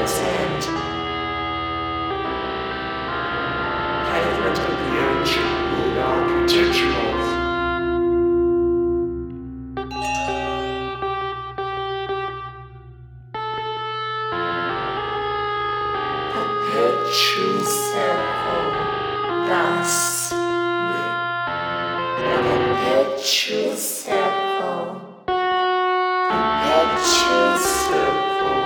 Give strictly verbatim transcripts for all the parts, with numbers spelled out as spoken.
water's end. Pavement of the ancient wood architecturals. Perpetual circle, thus. A perpetual circle. Perpetual circle.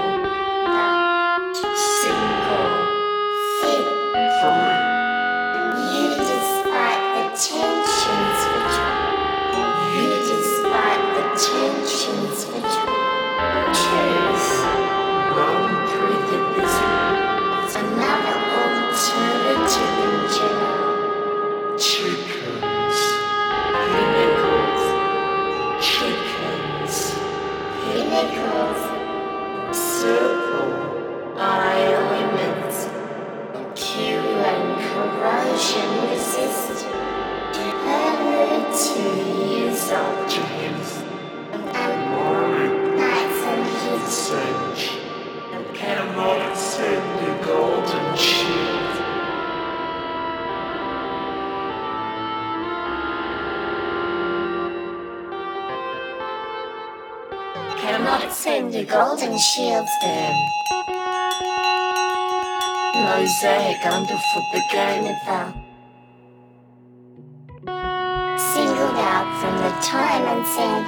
Single. Fit. Free. You despite the tensions between. You despite the tensions between. Truth. Run through the business. Another alternative in general. Chickens. Pinnacles. Chickens. Pinnacles. Circle. Are elements. Pure and corrosion resistant. Permanent to use objects. And warring knights and his sage. And cannot ascend the golden shield. Cannot ascend the golden shields then. Mosaic underfoot the game of the singled out from the time and said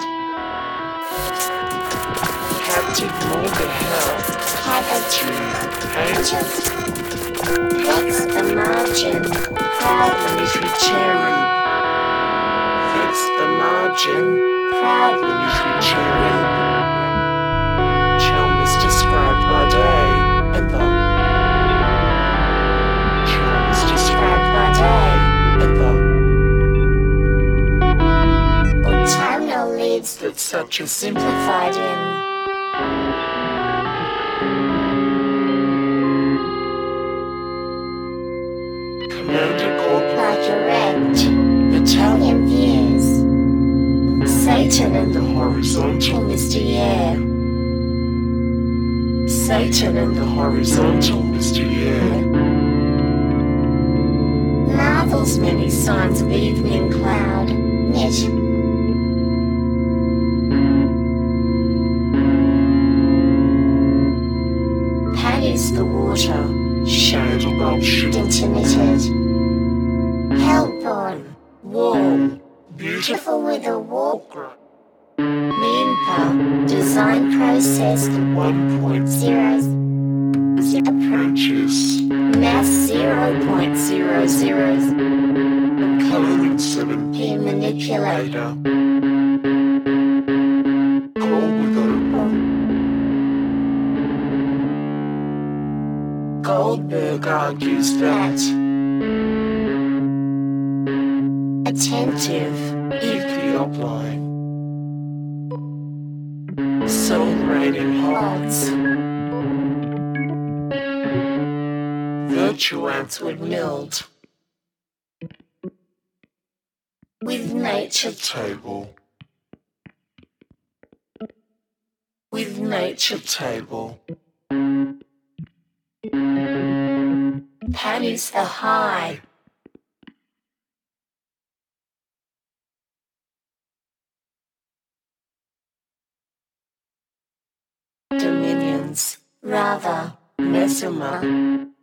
Captive Morgan Hell Cavity Angel Fix the margin Proudly cherry Fix the margin Proudly cherry Charm is described by day and the autumnal leaves that such a simplified in Commander Corp like erect Italian views Satan and the horizontal misty air Satan and the horizontal misty air Marvel's many signs of evening cloud knit Paddies the water shade above ship intermitted Hellborn warm beautiful with a warp Moonpa design process one point zero approaches mass zero point zero zero coloring seven P manipulator call with opal Goldberg argues that attentive Ethiopline soul rating holds Virtuance would meld with nature table with nature table Paddies the high dominions rather Mesuma